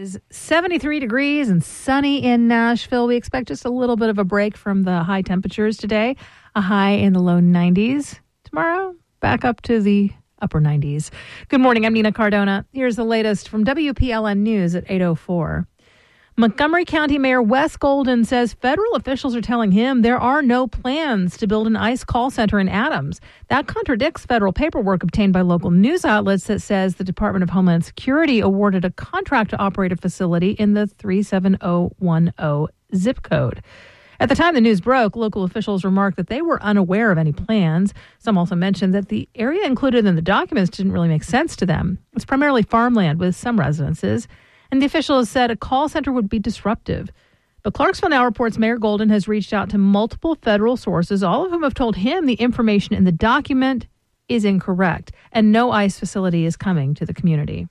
Is 73 degrees and sunny in Nashville. We expect just a little bit of a break from the high temperatures today, a high in the low 90s. Tomorrow, back up to the upper 90s. Good morning, I'm Nina Cardona. Here's the latest from WPLN News at 8:04. Montgomery County Mayor Wes Golden says federal officials are telling him there are no plans to build an ICE call center in Adams. That contradicts federal paperwork obtained by local news outlets that says the Department of Homeland Security awarded a contract to operate a facility in the 37010 zip code. At the time the news broke, local officials remarked that they were unaware of any plans. Some also mentioned that the area included in the documents didn't really make sense to them. It's primarily farmland with some residences. And the officials said a call center would be disruptive. But Clarksville Now reports Mayor Golden has reached out to multiple federal sources, all of whom have told him the information in the document is incorrect and no ICE facility is coming to the community.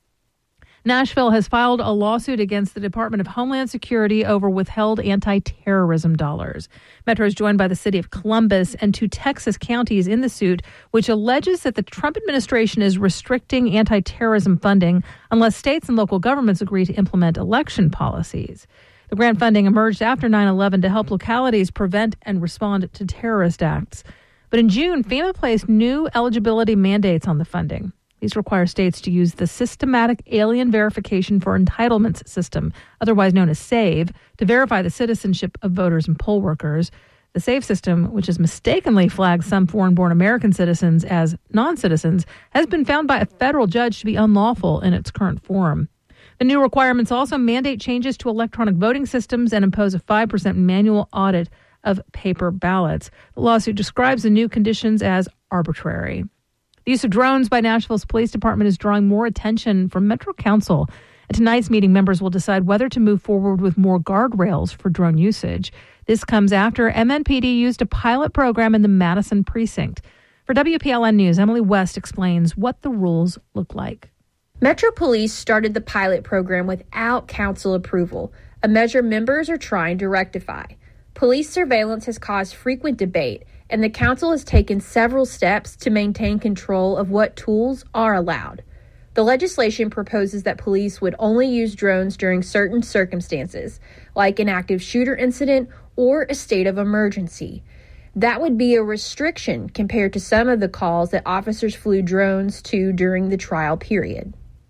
Nashville has filed a lawsuit against the Department of Homeland Security over withheld anti-terrorism dollars. Metro is joined by the city of Columbus and 2 Texas counties in the suit, which alleges that the Trump administration is restricting anti-terrorism funding unless states and local governments agree to implement election policies. The grant funding emerged after 9/11 to help localities prevent and respond to terrorist acts. But in June, FEMA placed new eligibility mandates on the funding. These require states to use the Systematic Alien Verification for Entitlements system, otherwise known as SAVE, to verify the citizenship of voters and poll workers. The SAVE system, which has mistakenly flagged some foreign-born American citizens as non-citizens, has been found by a federal judge to be unlawful in its current form. The new requirements also mandate changes to electronic voting systems and impose a 5% manual audit of paper ballots. The lawsuit describes the new conditions as arbitrary. The use of drones by Nashville's police department is drawing more attention from Metro Council. At tonight's meeting, members will decide whether to move forward with more guardrails for drone usage. This comes after MNPD used a pilot program in the Madison precinct. For WPLN News, Emily West explains what the rules look like. Metro Police started the pilot program without council approval, a measure members are trying to rectify. Police surveillance has caused frequent debate, and the council has taken several steps to maintain control of what tools are allowed. The legislation proposes that police would only use drones during certain circumstances, like an active shooter incident or a state of emergency. That would be a restriction compared to some of the calls that officers flew drones to during the trial period.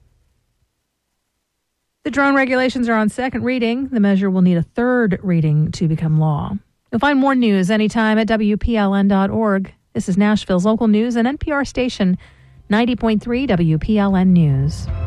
The drone regulations are on second reading. The measure will need a third reading to become law. You'll find more news anytime at WPLN.org. This is Nashville's local news and NPR station, 90.3 WPLN News.